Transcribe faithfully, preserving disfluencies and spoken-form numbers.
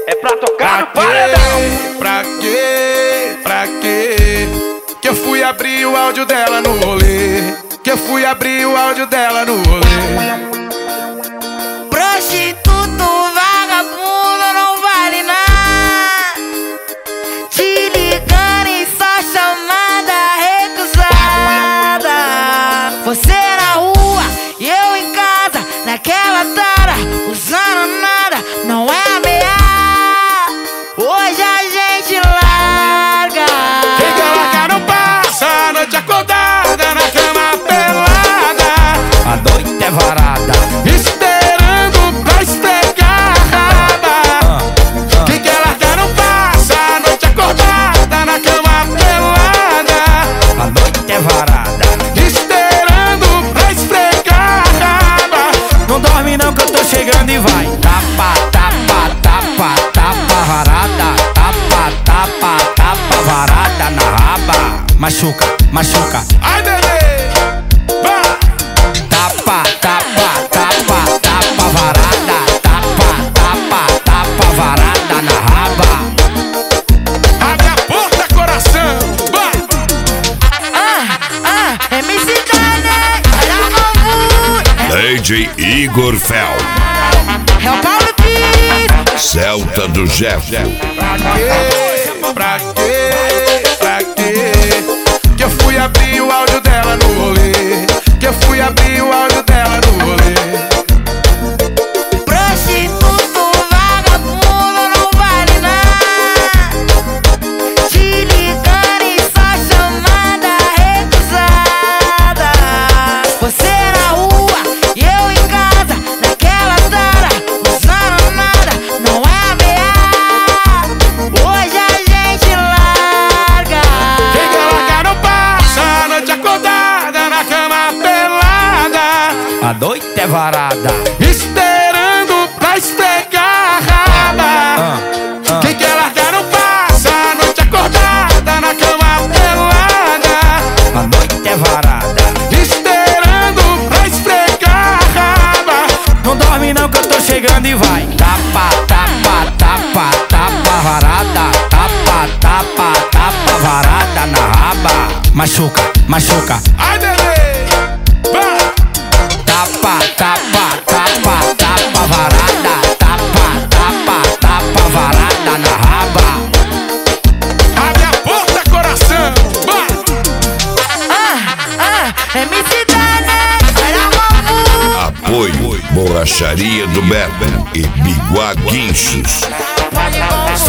é pra tocar no paredão. Pra quê? Pra quê? Que eu fui abrir o áudio dela no rolê. Que eu fui abrir o áudio dela no rolê. Prostituto, vagabundo, não vale nada. Te ligando e só chamada recusada. Você na rua e eu em casa, naquela tara, usando nada, não é ameaça. Hoje a gente larga. Quem quer largar não passa a noite acordada na cama pelada. A noite é varada, esperando pra esfregar a raba. Quem quer largar não passa a noite acordada na cama pelada. a noite é varada. Esperando pra esfregar a raba. Não dorme não que eu tô chegando e vai. Tapa, tapa, tapa, tapa varada. Tapa, tapa, tapa varada na raba. Machuca, machuca. Ai, bebê, vai. Tapa, tapa, tapa, tapa varada. Tapa, tapa, tapa varada na raba. Abre a porta, coração, vai. Ah, ah, M C Dane, olha o D J Igor Fel, é o Paulo Pires. Celta do Jeff. Pra quê? Pra quê? Pra quê? Que eu fui abrir o áudio dela no rolê. Que eu fui abrir o áudio dela no rolê. Prostituto, vagabundo, não vale nada. Te ligando e só chamada recusada. Você na rua e eu em casa, naquela tara, usando nada, não é ameaça. Hoje a gente larga. Quem quer largar não passa a noite acordada na cama pelada. A noite é varada. Esperando pra esfregar a raba. Quem quer largar não passa a noite acordada na cama pelada. A noite é varada. Esperando pra esfregar a raba. Não dorme não que eu tô chegando e vai. Tapa, tapa, tapa, tapa varada. Tapa, tapa, tapa varada na raba. Machuca, machuca. Ai, bebê, vai. Tapa, tapa, tapa, tapa varada. Tapa, tapa, tapa varada na raba. Abre a porta, coração, vai. Ah, ah, M C Dane, olha o Apoio Borracharia do Berber e Biguá Guinchos.